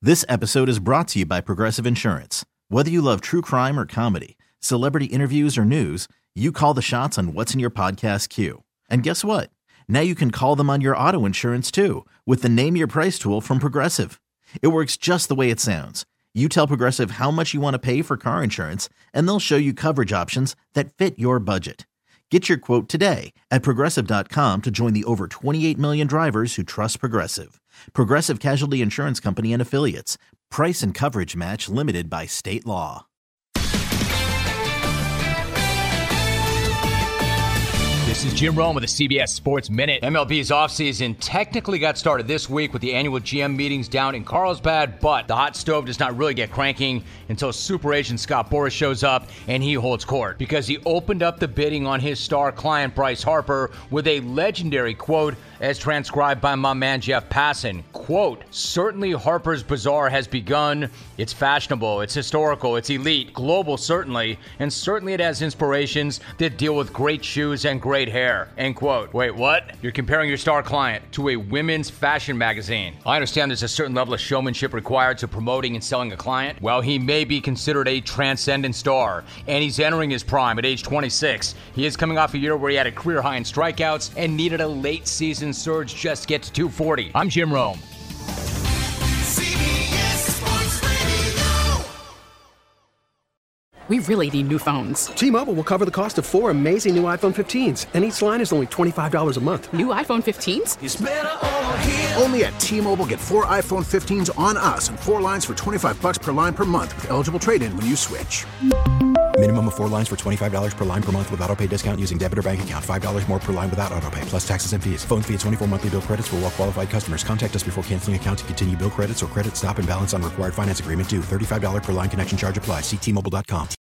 This episode is brought to you by Progressive Insurance. Whether you love true crime or comedy, celebrity interviews or news, you call the shots on what's in your podcast queue. And guess what? Now you can call them on your auto insurance too with the Name Your Price tool from Progressive. It works just the way it sounds. You tell Progressive how much you want to pay for car insurance, and they'll show you coverage options that fit your budget. Get your quote today at Progressive.com to join the over 28 million drivers who trust Progressive. Progressive Casualty Insurance Company and Affiliates. Price and coverage match limited by state law. This is Jim Rome with the CBS Sports Minute. MLB's offseason technically got started this week with the annual GM meetings down in Carlsbad, but the hot stove does not really get cranking until super agent Scott Boras shows up and he holds court because he opened up the bidding on his star client Bryce Harper with a legendary quote as transcribed by my man Jeff Passan. Quote, "Certainly Harper's Bazaar has begun. It's fashionable, it's historical, it's elite, global certainly, and certainly it has inspirations that deal with great shoes and great hair." End quote. Wait, what? You're comparing your star client to a women's fashion magazine. I understand there's a certain level of showmanship required to promoting and selling a client. Well, he may be considered a transcendent star, and he's entering his prime at age 26. He is coming off a year where he had a career high in strikeouts and needed a late season surge just to get to 240. I'm Jim Rome. We really need new phones. T-Mobile will cover the cost of 4 amazing new iPhone 15s, and each line is only $25 a month. New iPhone 15s? It's better over here. Only at T-Mobile, get 4 iPhone 15s on us and 4 lines for $25 per line per month with eligible trade-in when you switch. Minimum of 4 lines for $25 per line per month with autopay discount using debit or bank account. $5 more per line without autopay, plus taxes and fees. Phone fee at 24 monthly bill credits for well-qualified customers. Contact us before canceling account to continue bill credits or credit stop and balance on required finance agreement due. $35 per line connection charge applies. See T-Mobile.com.